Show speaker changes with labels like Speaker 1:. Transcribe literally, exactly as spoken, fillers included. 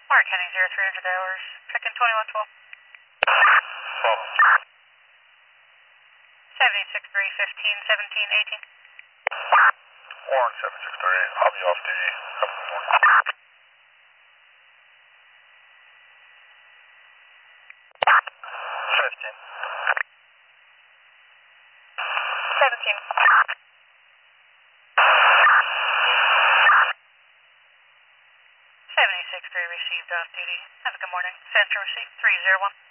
Speaker 1: Mark Henning, zero three hundred hours. Check-in twenty-one twelve. seventy-six three fifteen seventeen eighteen.
Speaker 2: Warren seven six three, I'll be off duty. Have a good morning. fifteen.
Speaker 1: seventeen. seventy-six three received off duty. Have a good morning. Central receipt three zero one.